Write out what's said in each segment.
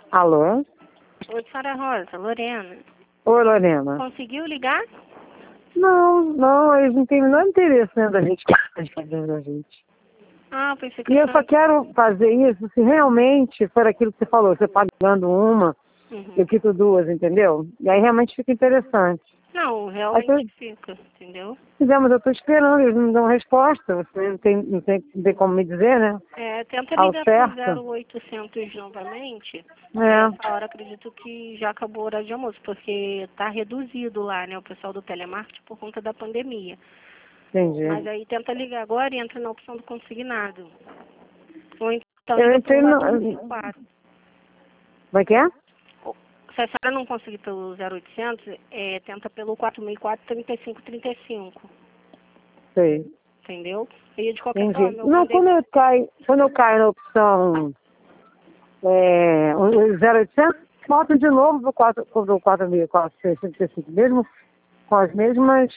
Alô? Oi, Sara Rosa, Lorena. Oi, Lorena. Conseguiu ligar? Não, eles não têm o menor interesse, né, da gente fazendo da gente. Ah, pensei que E eu só quero fazer isso se realmente for aquilo que você falou, você pagando uma, eu quito duas, entendeu? E aí realmente fica interessante. Não, realmente fica, entendeu? Mas eu tô esperando, eles não dão resposta, você não tem como me dizer, né? Tenta Ao ligar certo. pro 0800 novamente. É. Essa hora acredito que já acabou o horário de almoço, porque tá reduzido lá, né, o pessoal do telemarketing por conta da pandemia. Entendi. Mas aí tenta ligar agora e entra na opção do consignado. Ou então Eu liga entrei pro no... 464. Como é que é? Se a senhora não conseguir pelo 0800, tenta pelo 464-3535. Sei. Entendeu? E de qualquer Entendi. forma, eu Não, mandei... quando eu caio na opção o 0800, volta de novo pro 4.435, mesmo com as mesmas...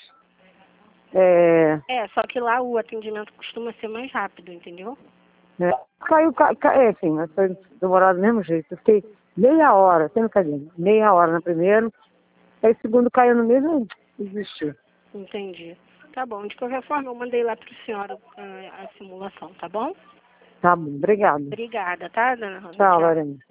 só que lá o atendimento costuma ser mais rápido, entendeu? Enfim, mas foi demorado do mesmo jeito. Eu fiquei meia hora, sem brincadeira, meia hora no primeiro, aí o segundo caiu no mesmo e desistiu. Entendi. Tá bom. De qualquer forma, eu mandei lá pro senhor a simulação, tá bom? Tá bom, obrigado. Obrigada, tá, dona Rosa? Tchau, Lorena.